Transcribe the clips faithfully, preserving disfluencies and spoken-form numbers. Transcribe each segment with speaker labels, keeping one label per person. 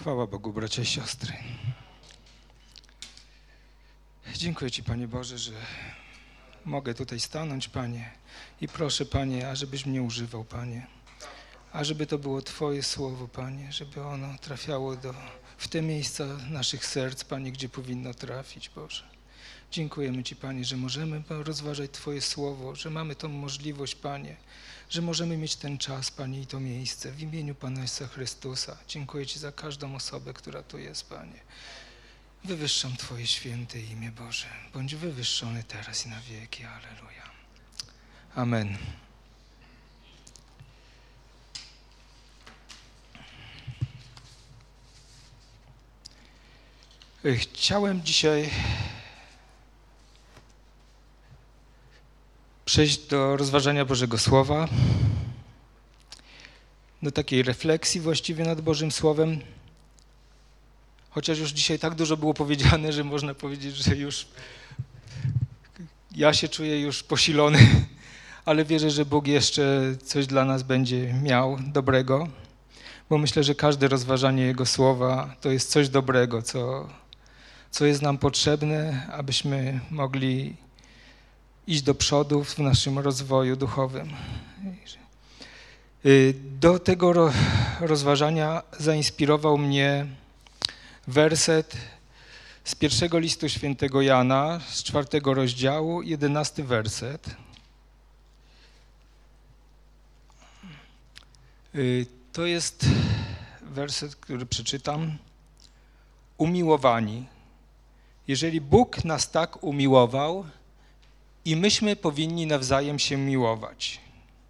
Speaker 1: Chwała Bogu, bracia i siostry. Dziękuję Ci, Panie Boże, że mogę tutaj stanąć, Panie, i proszę, Panie, ażebyś mnie używał, Panie, ażeby to było Twoje słowo, Panie, żeby ono trafiało do, w te miejsca naszych serc, Panie, gdzie powinno trafić, Boże. Dziękujemy Ci, Panie, że możemy rozważać Twoje słowo, że mamy tą możliwość, Panie, że możemy mieć ten czas, Panie, i to miejsce. W imieniu Pana Jezusa Chrystusa dziękuję Ci za każdą osobę, która tu jest, Panie. Wywyższam Twoje święte imię, Boże. Bądź wywyższony teraz i na wieki. Alleluja. Amen. Chciałem dzisiaj przejść do rozważania Bożego Słowa, do takiej refleksji właściwie nad Bożym Słowem. Chociaż już dzisiaj tak dużo było powiedziane, że można powiedzieć, że już ja się czuję już posilony, ale wierzę, że Bóg jeszcze coś dla nas będzie miał dobrego, bo myślę, że każde rozważanie Jego Słowa to jest coś dobrego, co, co jest nam potrzebne, abyśmy mogli iść do przodu w naszym rozwoju duchowym. Do tego rozważania zainspirował mnie werset z pierwszego listu świętego Jana, z czwartego rozdziału, jedenasty werset. To jest werset, który przeczytam. Umiłowani, jeżeli Bóg nas tak umiłował, i myśmy powinni nawzajem się miłować.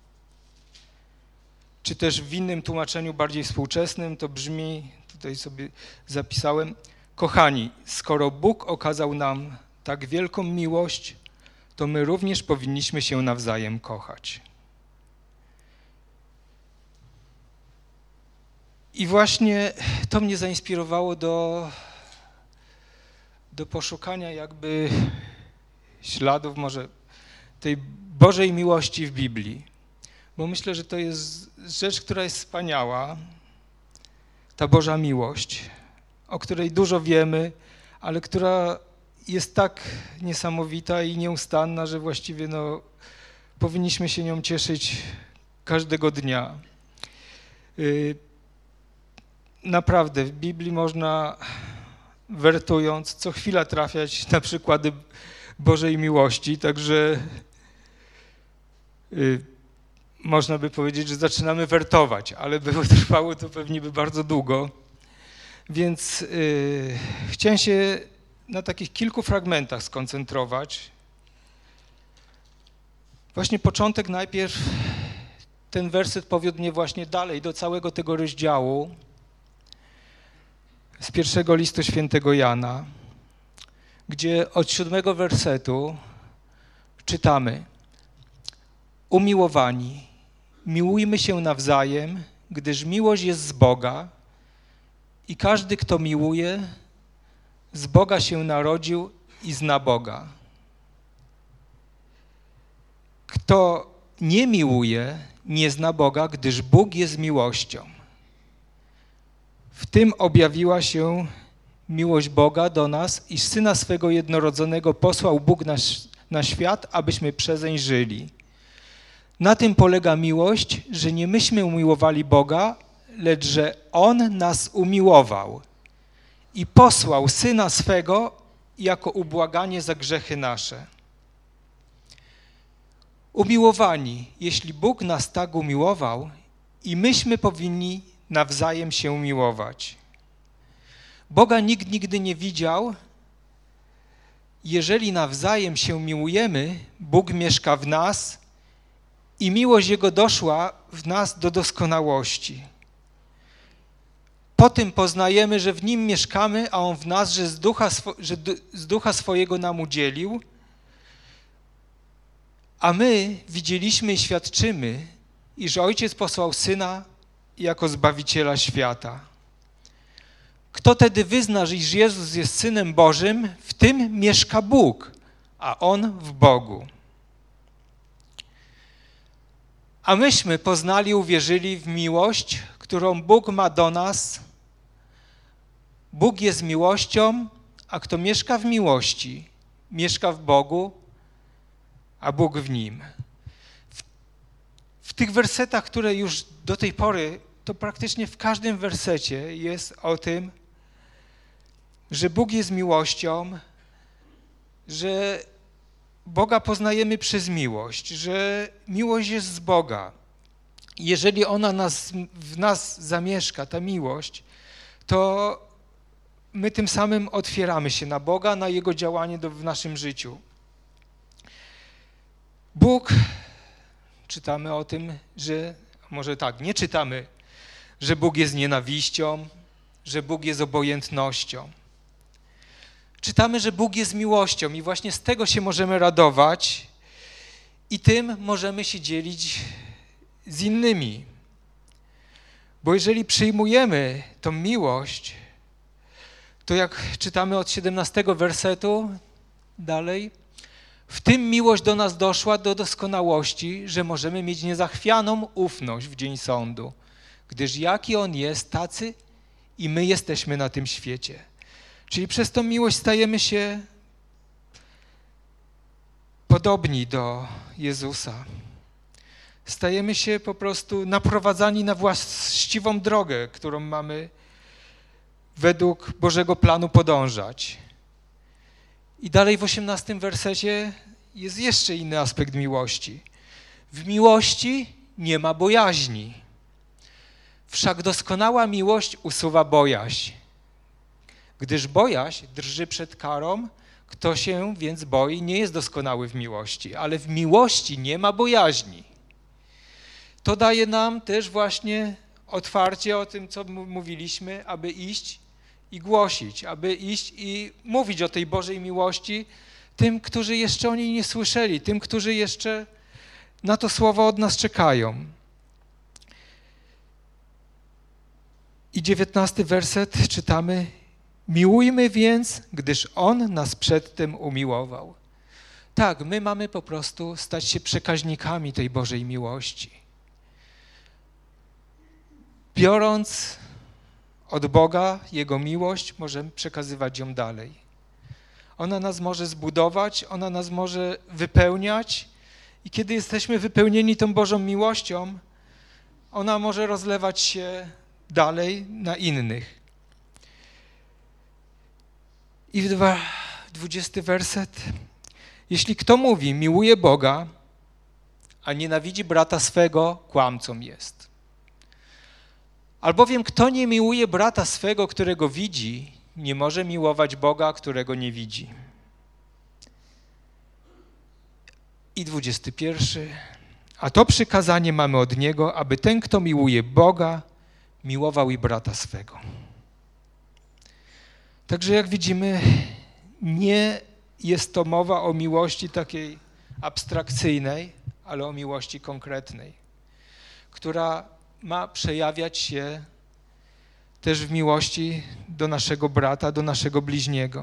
Speaker 1: Czy też w innym tłumaczeniu, bardziej współczesnym, to brzmi, tutaj sobie zapisałem, kochani, skoro Bóg okazał nam tak wielką miłość, to my również powinniśmy się nawzajem kochać. I właśnie to mnie zainspirowało do, do poszukania jakby śladów może tej Bożej miłości w Biblii. Bo myślę, że to jest rzecz, która jest wspaniała, ta Boża miłość, o której dużo wiemy, ale która jest tak niesamowita i nieustanna, że właściwie no, powinniśmy się nią cieszyć każdego dnia. Yy, naprawdę w Biblii można, wertując, co chwila trafiać na przykłady Bożej miłości, także yy, można by powiedzieć, że zaczynamy wertować, ale by trwało to pewnie by bardzo długo. Więc yy, chciałem się na takich kilku fragmentach skoncentrować. Właśnie początek najpierw, ten werset powiódł mnie właśnie dalej do całego tego rozdziału z pierwszego listu świętego Jana, gdzie od siódmego wersetu czytamy: Umiłowani, miłujmy się nawzajem, gdyż miłość jest z Boga i każdy, kto miłuje, z Boga się narodził i zna Boga. Kto nie miłuje, nie zna Boga, gdyż Bóg jest miłością. W tym objawiła się miłość Boga do nas, iż Syna swego jednorodzonego posłał Bóg na, na świat, abyśmy przezeń żyli. Na tym polega miłość, że nie myśmy umiłowali Boga, lecz że On nas umiłował i posłał Syna swego jako ubłaganie za grzechy nasze. Umiłowani, jeśli Bóg nas tak umiłował, i myśmy powinni nawzajem się miłować. Boga nikt nigdy nie widział. Jeżeli nawzajem się miłujemy, Bóg mieszka w nas i miłość Jego doszła w nas do doskonałości. Po tym poznajemy, że w Nim mieszkamy, a On w nas, że z ducha, swo- że d- z ducha swojego nam udzielił, a my widzieliśmy i świadczymy, iż Ojciec posłał Syna jako Zbawiciela świata. Kto tedy wyzna, iż Jezus jest Synem Bożym, w tym mieszka Bóg, a On w Bogu. A myśmy poznali, uwierzyli w miłość, którą Bóg ma do nas, Bóg jest miłością, a kto mieszka w miłości, mieszka w Bogu, a Bóg w nim. W, w tych wersetach, które już do tej pory, to praktycznie w każdym wersecie jest o tym, że Bóg jest miłością, że Boga poznajemy przez miłość, że miłość jest z Boga. Jeżeli ona nas, w nas zamieszka, ta miłość, to my tym samym otwieramy się na Boga, na Jego działanie do, w naszym życiu. Bóg, czytamy o tym, że, może tak, nie czytamy, że Bóg jest nienawiścią, że Bóg jest obojętnością. Czytamy, że Bóg jest miłością i właśnie z tego się możemy radować i tym możemy się dzielić z innymi. Bo jeżeli przyjmujemy tą miłość, to jak czytamy od siedemnastego wersetu dalej, w tym miłość do nas doszła do doskonałości, że możemy mieć niezachwianą ufność w dzień sądu, gdyż jaki On jest, tacy i my jesteśmy na tym świecie. Czyli przez tą miłość stajemy się podobni do Jezusa. Stajemy się po prostu naprowadzani na właściwą drogę, którą mamy według Bożego planu podążać. I dalej w osiemnastym wersecie jest jeszcze inny aspekt miłości. W miłości nie ma bojaźni. Wszak doskonała miłość usuwa bojaźń. Gdyż bojaźń drży przed karą, kto się więc boi, nie jest doskonały w miłości, ale w miłości nie ma bojaźni. To daje nam też właśnie otwarcie o tym, co mówiliśmy, aby iść i głosić, aby iść i mówić o tej Bożej miłości tym, którzy jeszcze o niej nie słyszeli, tym, którzy jeszcze na to słowo od nas czekają. I dziewiętnasty werset czytamy: miłujmy więc, gdyż On nas przedtem umiłował. Tak, my mamy po prostu stać się przekaźnikami tej Bożej miłości. Biorąc od Boga Jego miłość, możemy przekazywać ją dalej. Ona nas może zbudować, ona nas może wypełniać i kiedy jesteśmy wypełnieni tą Bożą miłością, ona może rozlewać się dalej na innych. I dwudziesty werset. Jeśli kto mówi, miłuje Boga, a nienawidzi brata swego, kłamcą jest. Albowiem kto nie miłuje brata swego, którego widzi, nie może miłować Boga, którego nie widzi. I dwudziesty pierwszy. A to przykazanie mamy od Niego, aby ten, kto miłuje Boga, miłował i brata swego. Także jak widzimy, nie jest to mowa o miłości takiej abstrakcyjnej, ale o miłości konkretnej, która ma przejawiać się też w miłości do naszego brata, do naszego bliźniego.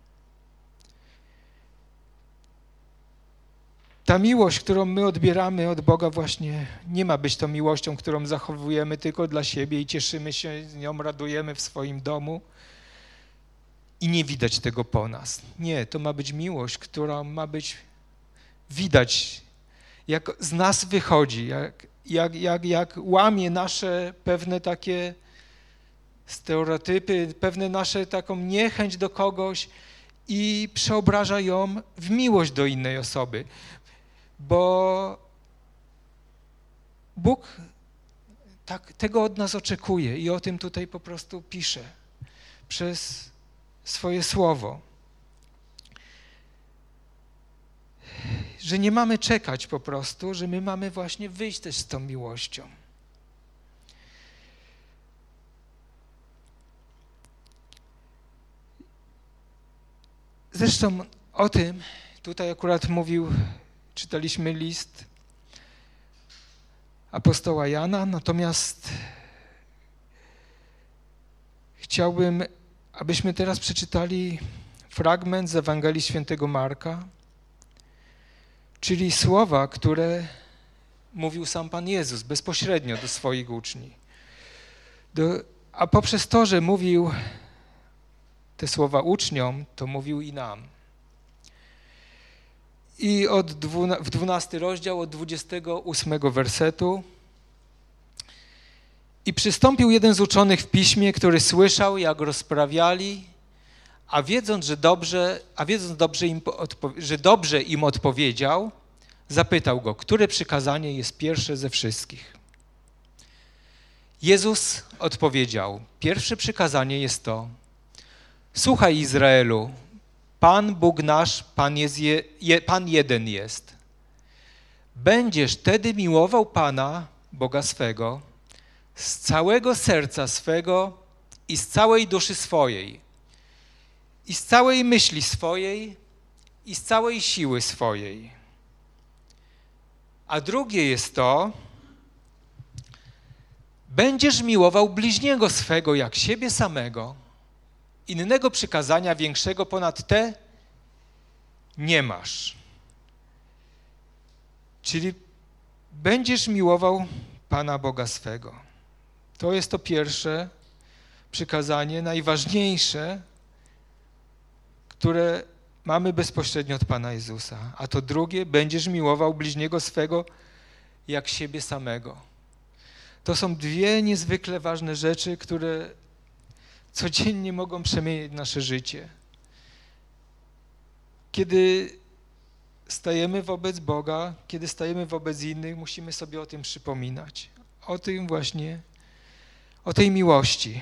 Speaker 1: Ta miłość, którą my odbieramy od Boga, właśnie nie ma być tą miłością, którą zachowujemy tylko dla siebie i cieszymy się z nią, radujemy w swoim domu i nie widać tego po nas. Nie, to ma być miłość, która ma być widać, jak z nas wychodzi, jak, jak, jak, jak łamie nasze pewne takie stereotypy, pewne nasze taką niechęć do kogoś i przeobraża ją w miłość do innej osoby. Bo Bóg tak, tego od nas oczekuje i o tym tutaj po prostu pisze przez swoje słowo. Że nie mamy czekać po prostu, że my mamy właśnie wyjść też z tą miłością. Zresztą o tym tutaj akurat mówił, czytaliśmy list apostoła Jana, natomiast chciałbym, abyśmy teraz przeczytali fragment z Ewangelii Świętego Marka, czyli słowa, które mówił sam Pan Jezus bezpośrednio do swoich uczniów. Do, a poprzez to, że mówił te słowa uczniom, to mówił i nam. I od w dwunasty rozdział, od dwudziestego ósmego wersetu. I przystąpił jeden z uczonych w piśmie, który słyszał, jak rozprawiali, a wiedząc, że dobrze, a wiedząc dobrze im, że dobrze im odpowiedział, zapytał go, które przykazanie jest pierwsze ze wszystkich. Jezus odpowiedział, pierwsze przykazanie jest to, słuchaj Izraelu, Pan Bóg nasz, Pan, jest je, je, Pan jeden jest. Będziesz tedy miłował Pana, Boga swego, z całego serca swego i z całej duszy swojej, i z całej myśli swojej, i z całej siły swojej. A drugie jest to, będziesz miłował bliźniego swego jak siebie samego. Innego przykazania większego ponad te nie masz. Czyli będziesz miłował Pana Boga swego. To jest to pierwsze przykazanie, najważniejsze, które mamy bezpośrednio od Pana Jezusa. A to drugie, będziesz miłował bliźniego swego jak siebie samego. To są dwie niezwykle ważne rzeczy, które codziennie mogą przemienić nasze życie. Kiedy stajemy wobec Boga, kiedy stajemy wobec innych, musimy sobie o tym przypominać. O tym właśnie, o tej miłości.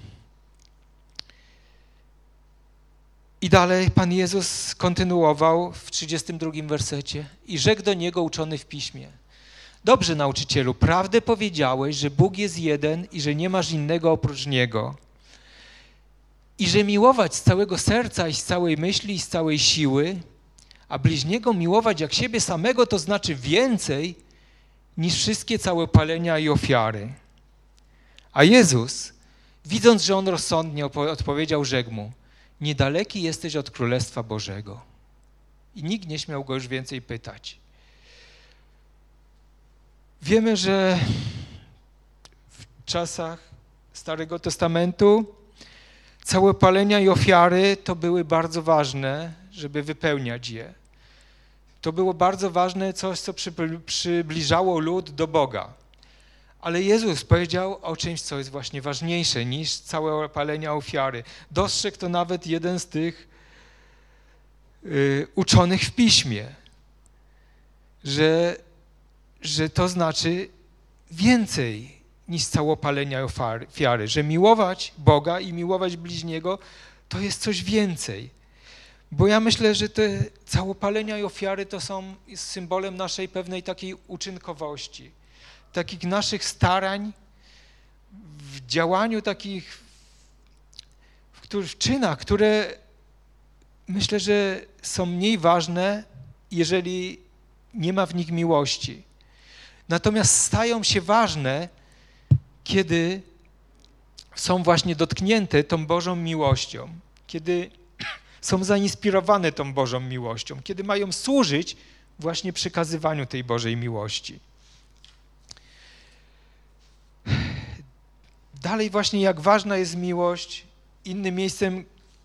Speaker 1: I dalej Pan Jezus kontynuował w trzydziestym drugim wersecie. I rzekł do Niego uczony w piśmie. Dobrze, nauczycielu, prawdę powiedziałeś, że Bóg jest jeden i że nie masz innego oprócz Niego. I że miłować z całego serca i z całej myśli i z całej siły, a bliźniego miłować jak siebie samego, to znaczy więcej niż wszystkie całopalenia i ofiary. A Jezus, widząc, że on rozsądnie odpowiedział, rzekł mu, niedaleki jesteś od Królestwa Bożego. I nikt nie śmiał go już więcej pytać. Wiemy, że w czasach Starego Testamentu całopalenia i ofiary to były bardzo ważne, żeby wypełniać je. To było bardzo ważne coś, co przybliżało lud do Boga. Ale Jezus powiedział o czymś, co jest właśnie ważniejsze niż całopalenia ofiary. Dostrzegł to nawet jeden z tych y, uczonych w Piśmie, że, że to znaczy więcej niż całopalenia ofiary, że miłować Boga i miłować bliźniego to jest coś więcej. Bo ja myślę, że te całopalenia i ofiary to są symbolem naszej pewnej takiej uczynkowości, takich naszych starań w działaniu takich, w, których, w czynach, które myślę, że są mniej ważne, jeżeli nie ma w nich miłości. Natomiast stają się ważne, kiedy są właśnie dotknięte tą Bożą miłością, kiedy są zainspirowane tą Bożą miłością, kiedy mają służyć właśnie przekazywaniu tej Bożej miłości. Dalej właśnie jak ważna jest miłość, innym miejscem,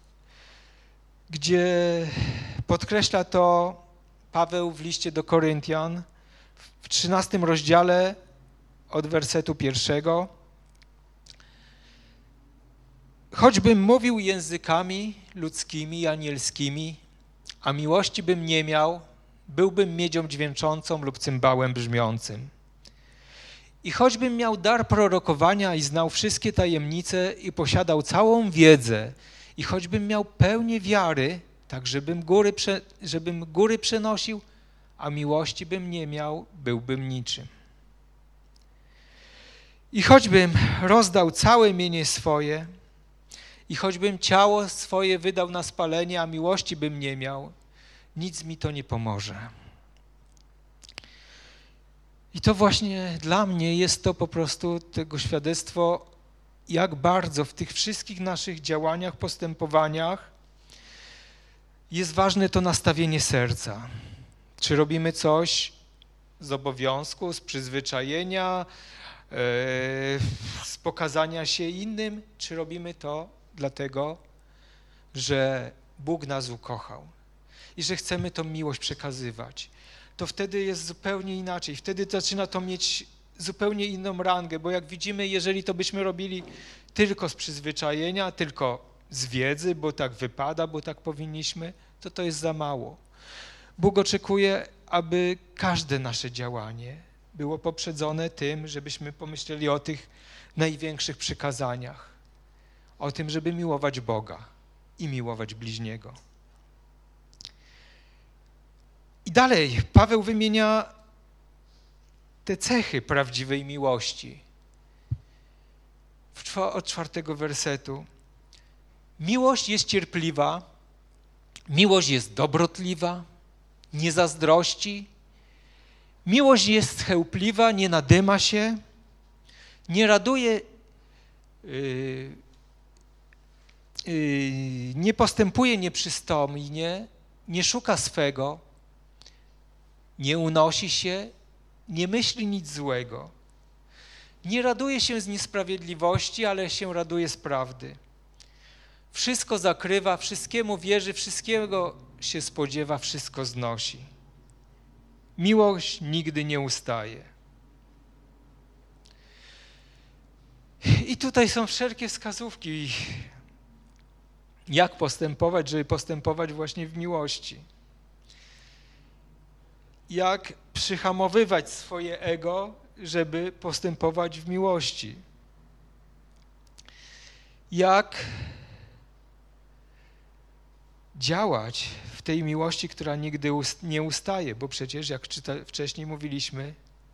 Speaker 1: gdzie podkreśla to Paweł w liście do Koryntian w trzynastym rozdziale od wersetu pierwszego. Choćbym mówił językami ludzkimi i anielskimi, a miłości bym nie miał, byłbym miedzią dźwięczącą lub cymbałem brzmiącym. I choćbym miał dar prorokowania i znał wszystkie tajemnice i posiadał całą wiedzę, i choćbym miał pełnię wiary, tak żebym góry, prze, żebym góry przenosił, a miłości bym nie miał, byłbym niczym. I choćbym rozdał całe mienie swoje, i choćbym ciało swoje wydał na spalenie, a miłości bym nie miał, nic mi to nie pomoże. I to właśnie dla mnie jest to po prostu tego świadectwo, jak bardzo w tych wszystkich naszych działaniach, postępowaniach jest ważne to nastawienie serca. Czy robimy coś z obowiązku, z przyzwyczajenia, yy, z pokazania się innym, czy robimy to dlatego, że Bóg nas ukochał i że chcemy tą miłość przekazywać, to wtedy jest zupełnie inaczej. Wtedy zaczyna to mieć zupełnie inną rangę, bo jak widzimy, jeżeli to byśmy robili tylko z przyzwyczajenia, tylko z wiedzy, bo tak wypada, bo tak powinniśmy, to to jest za mało. Bóg oczekuje, aby każde nasze działanie było poprzedzone tym, żebyśmy pomyśleli o tych największych przykazaniach, o tym, żeby miłować Boga i miłować bliźniego. I dalej Paweł wymienia te cechy prawdziwej miłości. Od czwartego wersetu. Miłość jest cierpliwa, miłość jest dobrotliwa, nie zazdrości, miłość jest chełpliwa, nie nadyma się, nie raduje, yy, yy, nie postępuje nieprzystojnie, nie szuka swego, nie unosi się, nie myśli nic złego. Nie raduje się z niesprawiedliwości, ale się raduje z prawdy. Wszystko zakrywa, wszystkiemu wierzy, wszystkiego się spodziewa, wszystko znosi. Miłość nigdy nie ustaje. I tutaj są wszelkie wskazówki, jak postępować, żeby postępować właśnie w miłości. Jak przyhamowywać swoje ego, żeby postępować w miłości. Jak działać w tej miłości, która nigdy nie ustaje, bo przecież, jak wcześniej mówiliśmy,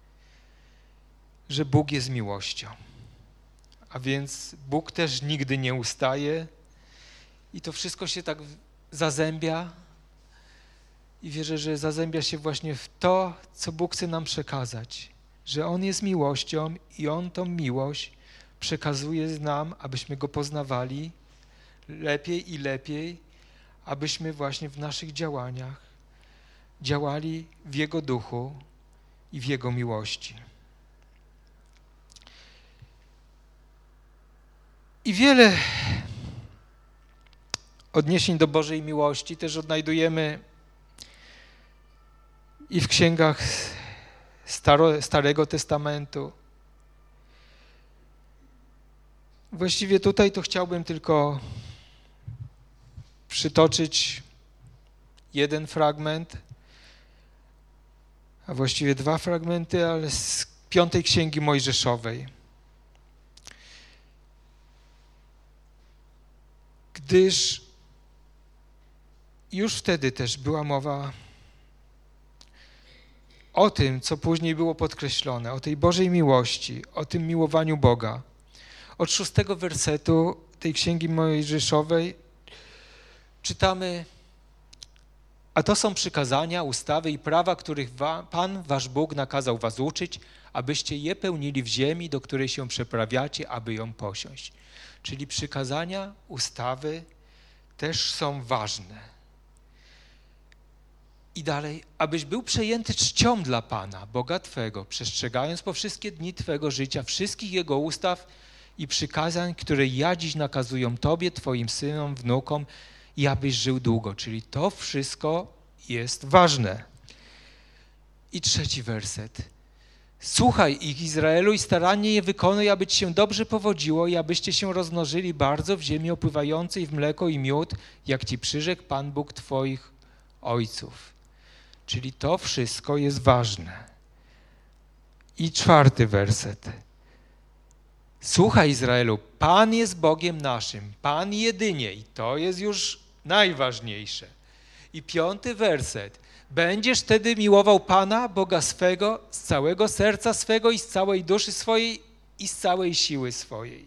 Speaker 1: że Bóg jest miłością. A więc Bóg też nigdy nie ustaje i to wszystko się tak zazębia i wierzę, że zazębia się właśnie w to, co Bóg chce nam przekazać, że On jest miłością i On tą miłość przekazuje nam, abyśmy Go poznawali lepiej i lepiej, abyśmy właśnie w naszych działaniach działali w Jego duchu i w Jego miłości. I wiele odniesień do Bożej miłości też odnajdujemy i w księgach Staro, Starego Testamentu. Właściwie tutaj to chciałbym tylko przytoczyć jeden fragment, a właściwie dwa fragmenty, ale z piątej Księgi Mojżeszowej. Gdyż już wtedy też była mowa o tym, co później było podkreślone, o tej Bożej miłości, o tym miłowaniu Boga. Od szóstego wersetu tej Księgi Mojżeszowej czytamy: a to są przykazania, ustawy i prawa, których wa, Pan, wasz Bóg, nakazał was uczyć, abyście je pełnili w ziemi, do której się przeprawiacie, aby ją posiąść. Czyli przykazania, ustawy też są ważne. I dalej, abyś był przejęty czcią dla Pana, Boga Twego, przestrzegając po wszystkie dni Twego życia wszystkich Jego ustaw i przykazań, które ja dziś nakazuję Tobie, Twoim synom, wnukom, i abyś żył długo. Czyli to wszystko jest ważne. I trzeci werset. Słuchaj ich, Izraelu, i starannie je wykonuj, aby ci się dobrze powodziło i abyście się rozmnożyli bardzo w ziemi opływającej w mleko i miód, jak ci przyrzekł Pan Bóg Twoich ojców. Czyli to wszystko jest ważne. I czwarty werset. Słuchaj, Izraelu, Pan jest Bogiem naszym, Pan jedynie, i to jest już najważniejsze. I piąty werset. Będziesz wtedy miłował Pana, Boga swego, z całego serca swego i z całej duszy swojej i z całej siły swojej.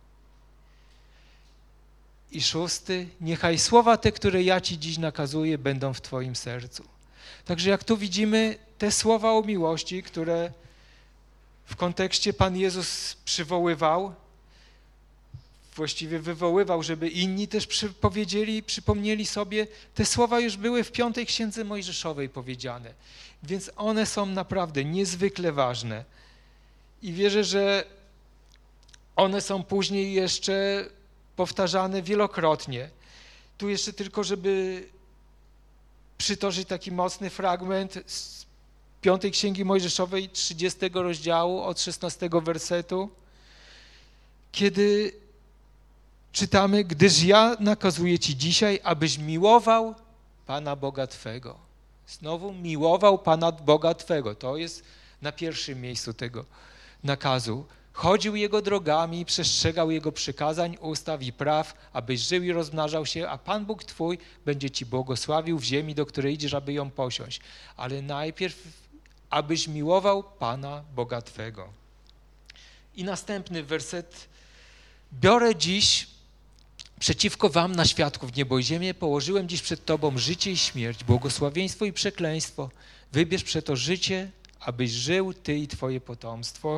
Speaker 1: I szósty. Niechaj słowa te, które ja ci dziś nakazuję, będą w twoim sercu. Także jak tu widzimy te słowa o miłości, które w kontekście Pan Jezus przywoływał, właściwie wywoływał, żeby inni też powiedzieli, przypomnieli sobie, te słowa już były w piątej Księdze Mojżeszowej powiedziane, więc one są naprawdę niezwykle ważne i wierzę, że one są później jeszcze powtarzane wielokrotnie. Tu jeszcze tylko, żeby przytoczyć taki mocny fragment z piątej Księgi Mojżeszowej, trzydziestego rozdziału, od szesnastego wersetu, kiedy czytamy, gdyż ja nakazuję ci dzisiaj, abyś miłował Pana Boga Twego. Znowu miłował Pana Boga Twego. To jest na pierwszym miejscu tego nakazu. Chodził Jego drogami, przestrzegał Jego przykazań, ustaw i praw, abyś żył i rozmnażał się, a Pan Bóg Twój będzie Ci błogosławił w ziemi, do której idziesz, aby ją posiąść. Ale najpierw, abyś miłował Pana Boga Twego. I następny werset. Biorę dziś przeciwko wam na świadków niebo i ziemię, położyłem dziś przed Tobą życie i śmierć, błogosławieństwo i przekleństwo. Wybierz przeto życie, abyś żył Ty i Twoje potomstwo,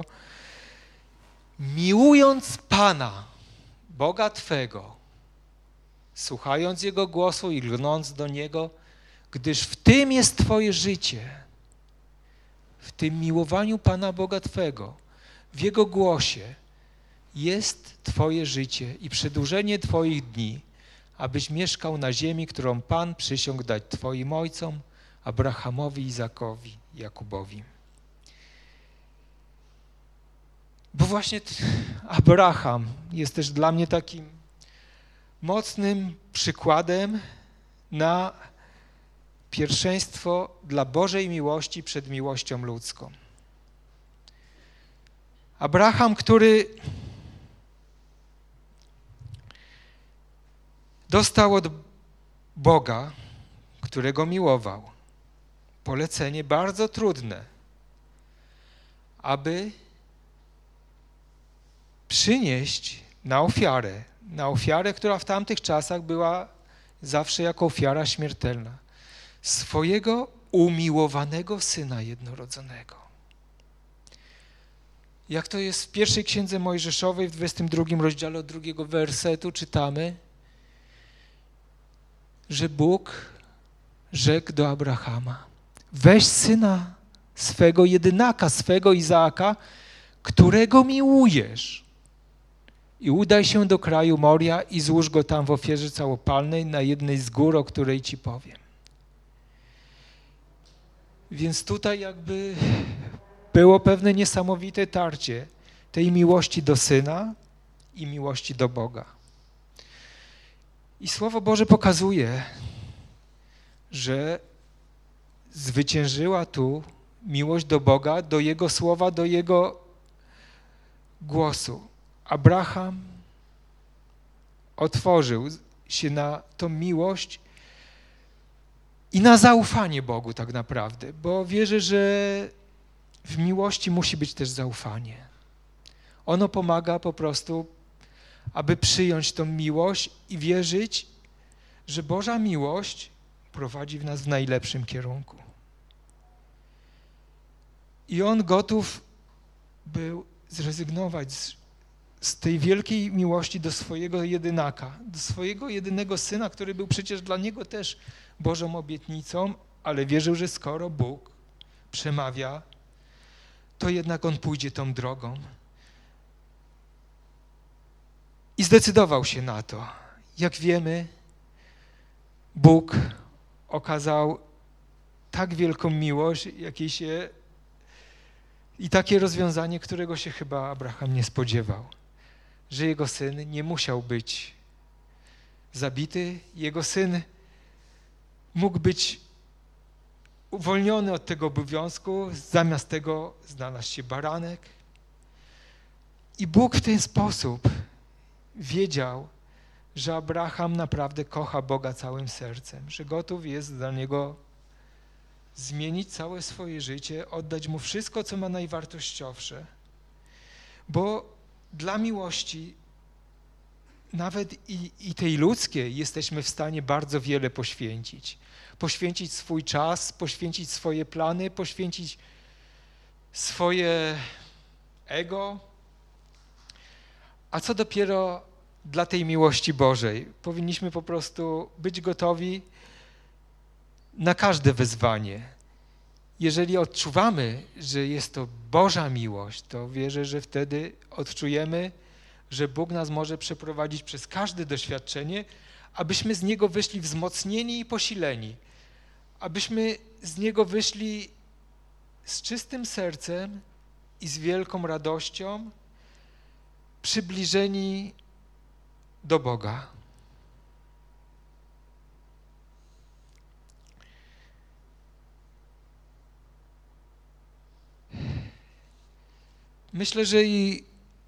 Speaker 1: miłując Pana, Boga Twego, słuchając Jego głosu i lgnąc do Niego, gdyż w tym jest Twoje życie, w tym miłowaniu Pana Boga Twego, w Jego głosie jest Twoje życie i przedłużenie Twoich dni, abyś mieszkał na ziemi, którą Pan przysiągł dać Twoim ojcom, Abrahamowi, Izakowi, Jakubowi. Bo właśnie Abraham jest też dla mnie takim mocnym przykładem na pierwszeństwo dla Bożej miłości przed miłością ludzką. Abraham, który dostał od Boga, którego miłował, polecenie bardzo trudne, aby przynieść na ofiarę, na ofiarę, która w tamtych czasach była zawsze jako ofiara śmiertelna, swojego umiłowanego Syna jednorodzonego. Jak to jest w pierwszej Księdze Mojżeszowej, w dwudziestym drugim rozdziale od drugiego wersetu czytamy, że Bóg rzekł do Abrahama: weź syna swego, jedynaka swego Izaaka, którego miłujesz, i udaj się do kraju Moria i złóż go tam w ofierze całopalnej na jednej z gór, o której ci powiem. Więc tutaj jakby było pewne niesamowite tarcie tej miłości do Syna i miłości do Boga. I Słowo Boże pokazuje, że zwyciężyła tu miłość do Boga, do Jego Słowa, do Jego głosu. Abraham otworzył się na tą miłość i na zaufanie Bogu tak naprawdę, bo wierzę, że w miłości musi być też zaufanie. Ono pomaga po prostu, aby przyjąć tą miłość i wierzyć, że Boża miłość prowadzi w nas w najlepszym kierunku. I on gotów był zrezygnować z, z tej wielkiej miłości do swojego jedynaka, do swojego jedynego Syna, który był przecież dla niego też Bożą obietnicą, ale wierzył, że skoro Bóg przemawia, to jednak on pójdzie tą drogą. I zdecydował się na to. Jak wiemy, Bóg okazał tak wielką miłość, jakiej się i takie rozwiązanie, którego się chyba Abraham nie spodziewał, że jego syn nie musiał być zabity, jego syn mógł być uwolniony od tego obowiązku, zamiast tego znalazł się baranek. I Bóg w ten sposób wiedział, że Abraham naprawdę kocha Boga całym sercem, że gotów jest dla Niego zmienić całe swoje życie, oddać Mu wszystko, co ma najwartościowsze. Bo dla miłości, nawet i, i tej ludzkiej, jesteśmy w stanie bardzo wiele poświęcić. Poświęcić swój czas, poświęcić swoje plany, poświęcić swoje ego. A co dopiero dla tej miłości Bożej? Powinniśmy po prostu być gotowi na każde wyzwanie. Jeżeli odczuwamy, że jest to Boża miłość, to wierzę, że wtedy odczujemy, że Bóg nas może przeprowadzić przez każde doświadczenie, abyśmy z niego wyszli wzmocnieni i posileni, abyśmy z niego wyszli z czystym sercem i z wielką radością, przybliżeni do Boga. Myślę, że i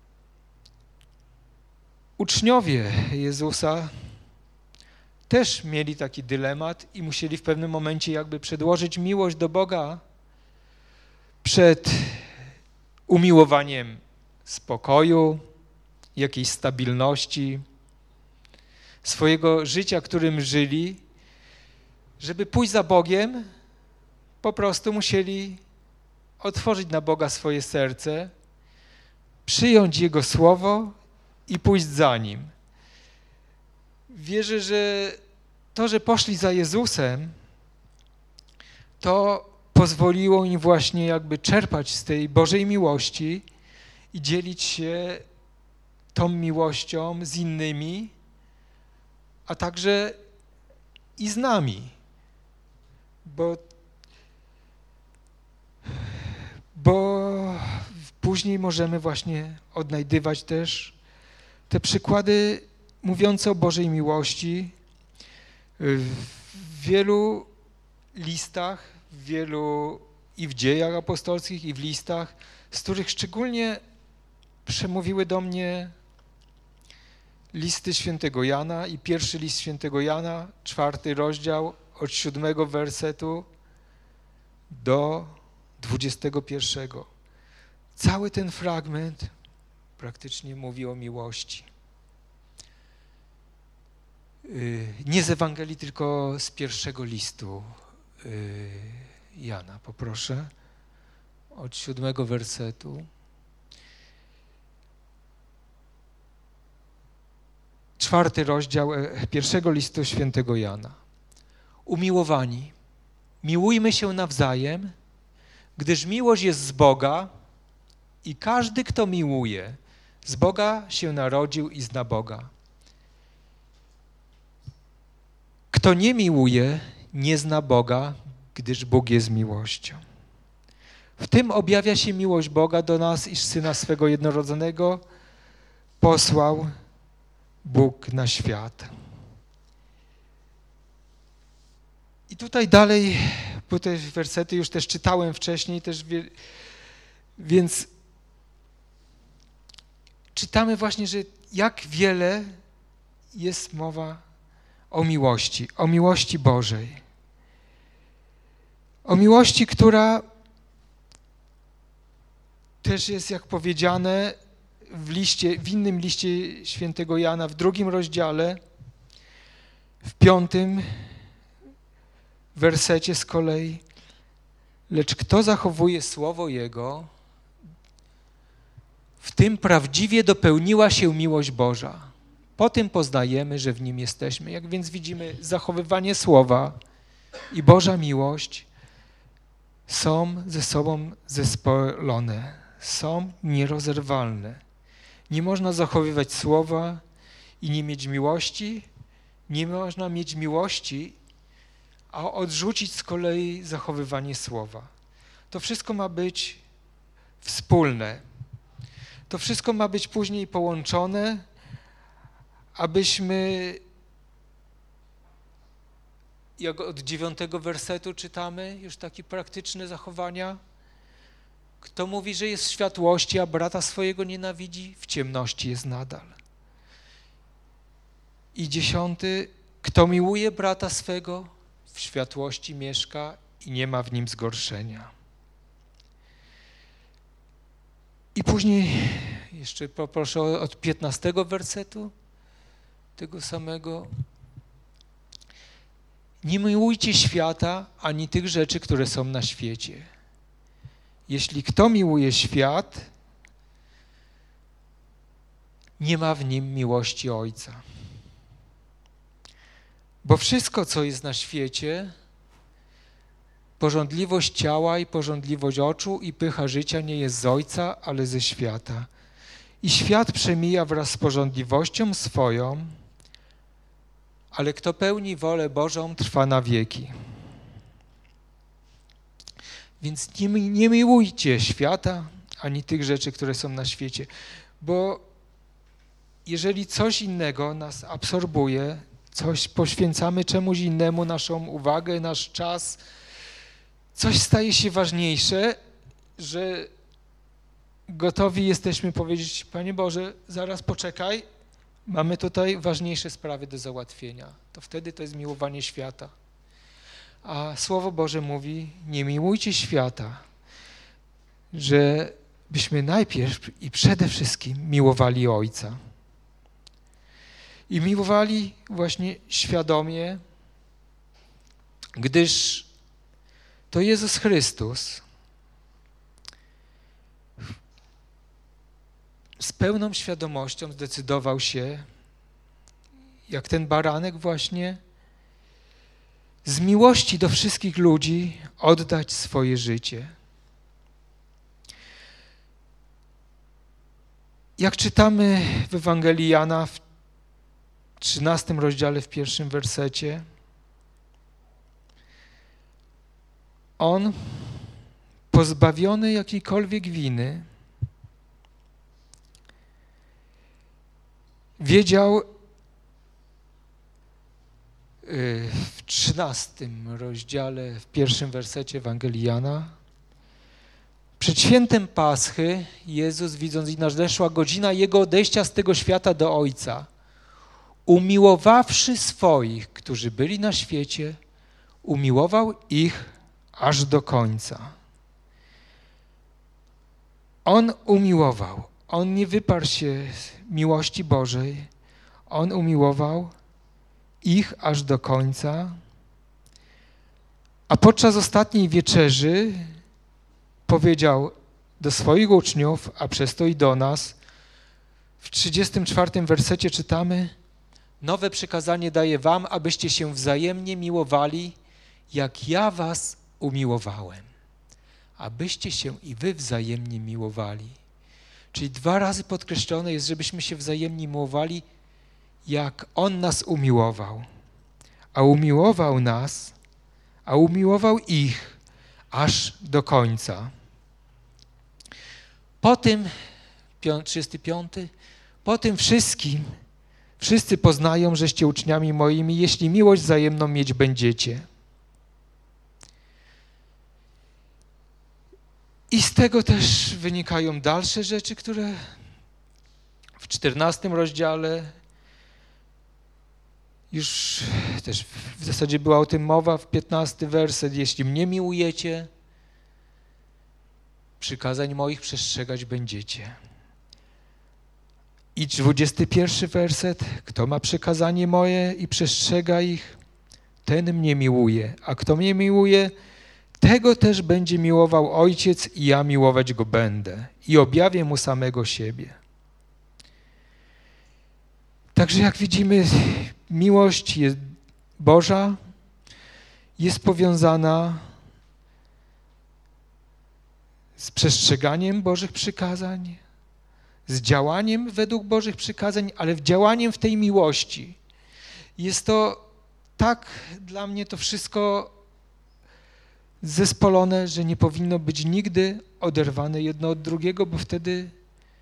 Speaker 1: uczniowie Jezusa też mieli taki dylemat i musieli w pewnym momencie jakby przedłożyć miłość do Boga przed umiłowaniem spokoju, jakiejś stabilności, swojego życia, którym żyli. Żeby pójść za Bogiem, po prostu musieli otworzyć na Boga swoje serce, przyjąć Jego słowo i pójść za Nim. Wierzę, że to, że poszli za Jezusem, to pozwoliło im właśnie jakby czerpać z tej Bożej miłości i dzielić się tą miłością z innymi, a także i z nami. Bo, bo później możemy właśnie odnajdywać też te przykłady mówiące o Bożej miłości w wielu listach, w wielu i w dziejach apostolskich, i w listach, z których szczególnie przemówiły do mnie listy świętego Jana i pierwszy list świętego Jana, czwarty rozdział, od siódmego wersetu do dwudziestego pierwszego. Cały ten fragment praktycznie mówi o miłości. Nie z Ewangelii, tylko z pierwszego listu Jana, poproszę, od siódmego wersetu. Czwarty rozdział pierwszego listu świętego Jana. Umiłowani, miłujmy się nawzajem, gdyż miłość jest z Boga i każdy, kto miłuje, z Boga się narodził i zna Boga. Kto nie miłuje, nie zna Boga, gdyż Bóg jest miłością. W tym objawia się miłość Boga do nas, iż Syna swego jednorodzonego posłał Bóg na świat. I tutaj dalej, bo te wersety już też czytałem wcześniej, też wie, więc czytamy właśnie, że jak wiele jest mowa o miłości, o miłości Bożej. O miłości, która też jest, jak powiedziane, w liście, w innym liście świętego Jana, w drugim rozdziale, w piątym wersecie z kolei. Lecz kto zachowuje słowo Jego, w tym prawdziwie dopełniła się miłość Boża. Po tym poznajemy, że w Nim jesteśmy. Jak więc widzimy, zachowywanie słowa i Boża miłość są ze sobą zespolone, są nierozerwalne. Nie można zachowywać słowa i nie mieć miłości, nie można mieć miłości, a odrzucić z kolei zachowywanie słowa. To wszystko ma być wspólne. To wszystko ma być później połączone, abyśmy, jak od dziewiątego wersetu czytamy, już takie praktyczne zachowania. Kto mówi, że jest w światłości, a brata swojego nienawidzi, w ciemności jest nadal. I dziesiąty, kto miłuje brata swego, w światłości mieszka i nie ma w nim zgorszenia. I później jeszcze poproszę od piętnastego wersetu tego samego. Nie miłujcie świata, ani tych rzeczy, które są na świecie. Jeśli kto miłuje świat, nie ma w nim miłości Ojca. Bo wszystko, co jest na świecie, pożądliwość ciała i pożądliwość oczu i pycha życia nie jest z Ojca, ale ze świata. I świat przemija wraz z pożądliwością swoją, ale kto pełni wolę Bożą, trwa na wieki. Więc nie, nie miłujcie świata, ani tych rzeczy, które są na świecie, bo jeżeli coś innego nas absorbuje, coś poświęcamy czemuś innemu, naszą uwagę, nasz czas, coś staje się ważniejsze, że gotowi jesteśmy powiedzieć: Panie Boże, zaraz poczekaj, mamy tutaj ważniejsze sprawy do załatwienia. To wtedy to jest miłowanie świata. A Słowo Boże mówi: nie miłujcie świata, że byśmy najpierw i przede wszystkim miłowali Ojca. I miłowali właśnie świadomie, gdyż to Jezus Chrystus z pełną świadomością zdecydował się, jak ten baranek właśnie, z miłości do wszystkich ludzi oddać swoje życie. Jak czytamy w Ewangelii Jana w trzynastym rozdziale, w pierwszym wersecie, on, pozbawiony jakiejkolwiek winy, wiedział w trzynastym rozdziale, w pierwszym wersecie Ewangelii Jana, przed świętem Paschy Jezus, widząc, i nadeszła godzina Jego odejścia z tego świata do Ojca, umiłowawszy swoich, którzy byli na świecie, umiłował ich aż do końca. On umiłował. On nie wyparł się z miłości Bożej. On umiłował ich aż do końca. A podczas ostatniej wieczerzy powiedział do swoich uczniów, a przez to i do nas, w trzydziestym czwartym wersecie czytamy: nowe przykazanie daję wam, abyście się wzajemnie miłowali, jak ja was umiłowałem. Abyście się i wy wzajemnie miłowali. Czyli dwa razy podkreślone jest, żebyśmy się wzajemnie miłowali, jak On nas umiłował. A umiłował nas, a umiłował ich aż do końca. Po tym, trzydziesty piąty, po tym wszystkim wszyscy poznają, żeście uczniami moimi, jeśli miłość wzajemną mieć będziecie. I z tego też wynikają dalsze rzeczy, które w czternastym rozdziale już też w zasadzie była o tym mowa, w piętnasty werset: jeśli mnie miłujecie, przykazań moich przestrzegać będziecie. I dwudziesty pierwszy werset: kto ma przykazanie moje i przestrzega ich, ten mnie miłuje, a kto mnie miłuje, tego też będzie miłował Ojciec i ja miłować go będę i objawię mu samego siebie. Także jak widzimy, miłość jest Boża jest powiązana z przestrzeganiem Bożych przykazań, z działaniem według Bożych przykazań, ale w działaniem w tej miłości. Jest to tak dla mnie to wszystko zespolone, że nie powinno być nigdy oderwane jedno od drugiego, bo wtedy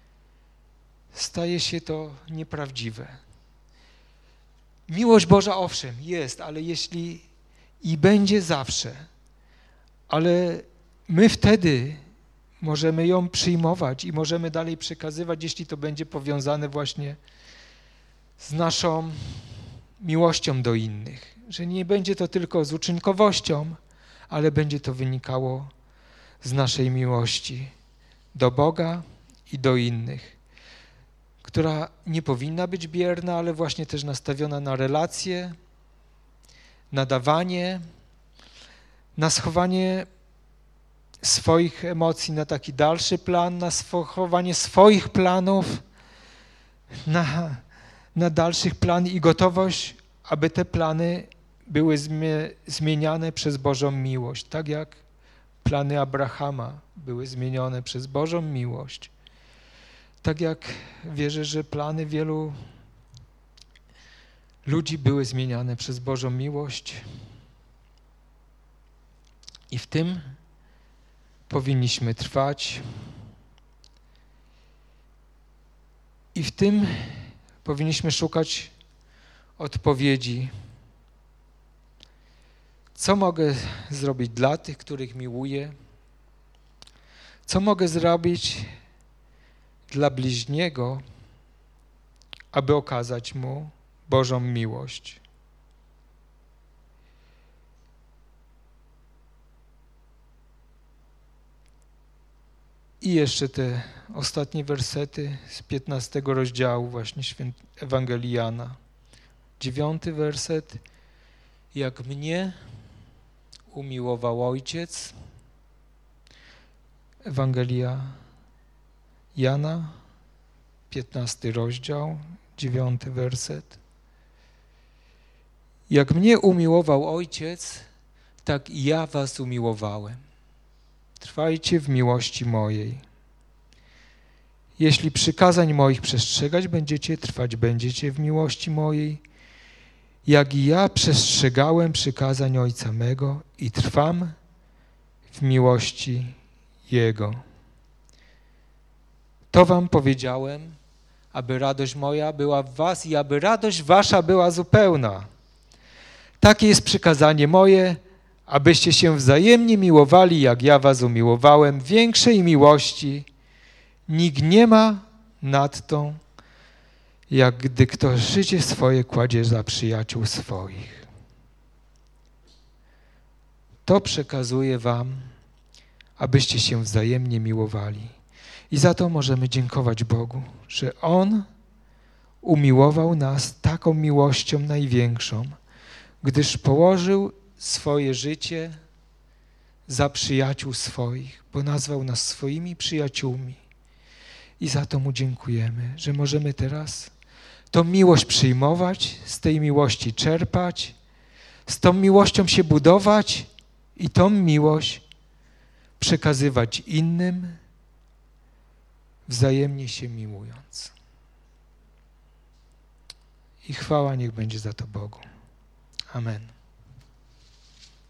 Speaker 1: staje się to nieprawdziwe. Miłość Boża owszem jest, ale jeśli i będzie zawsze, ale my wtedy możemy ją przyjmować i możemy dalej przekazywać, jeśli to będzie powiązane właśnie z naszą miłością do innych. Że nie będzie to tylko z uczynkowością, ale będzie to wynikało z naszej miłości do Boga i do innych, która nie powinna być bierna, ale właśnie też nastawiona na relacje, na dawanie, na schowanie swoich emocji na taki dalszy plan, na schowanie swoich planów, na, na dalszych plan i gotowość, aby te plany były zmieniane przez Bożą miłość, tak jak plany Abrahama były zmienione przez Bożą miłość. Tak jak wierzę, że plany wielu ludzi były zmieniane przez Bożą miłość i w tym powinniśmy trwać i w tym powinniśmy szukać odpowiedzi. Co mogę zrobić dla tych, których miłuję? Co mogę zrobić dla bliźniego, aby okazać mu Bożą miłość? I jeszcze te ostatnie wersety z piętnastego rozdziału właśnie Ewangelii Jana. Dziewiąty werset. Jak mnie umiłował Ojciec, Ewangelia Jana, piętnasty rozdział, dziewiąty werset. Jak mnie umiłował Ojciec, tak i ja was umiłowałem. Trwajcie w miłości mojej. Jeśli przykazań moich przestrzegać będziecie, trwać będziecie w miłości mojej, jak i ja przestrzegałem przykazań Ojca mego i trwam w miłości Jego. To wam powiedziałem, aby radość moja była w was i aby radość wasza była zupełna. Takie jest przykazanie moje, abyście się wzajemnie miłowali, jak ja was umiłowałem. Większej miłości nikt nie ma nad tą, jak gdy kto życie swoje kładzie za przyjaciół swoich. To przekazuję wam, abyście się wzajemnie miłowali. I za to możemy dziękować Bogu, że On umiłował nas taką miłością największą, gdyż położył swoje życie za przyjaciół swoich, bo nazwał nas swoimi przyjaciółmi. I za to Mu dziękujemy, że możemy teraz tą miłość przyjmować, z tej miłości czerpać, z tą miłością się budować i tą miłość przekazywać innym, wzajemnie się miłując. I chwała niech będzie za to Bogu. Amen.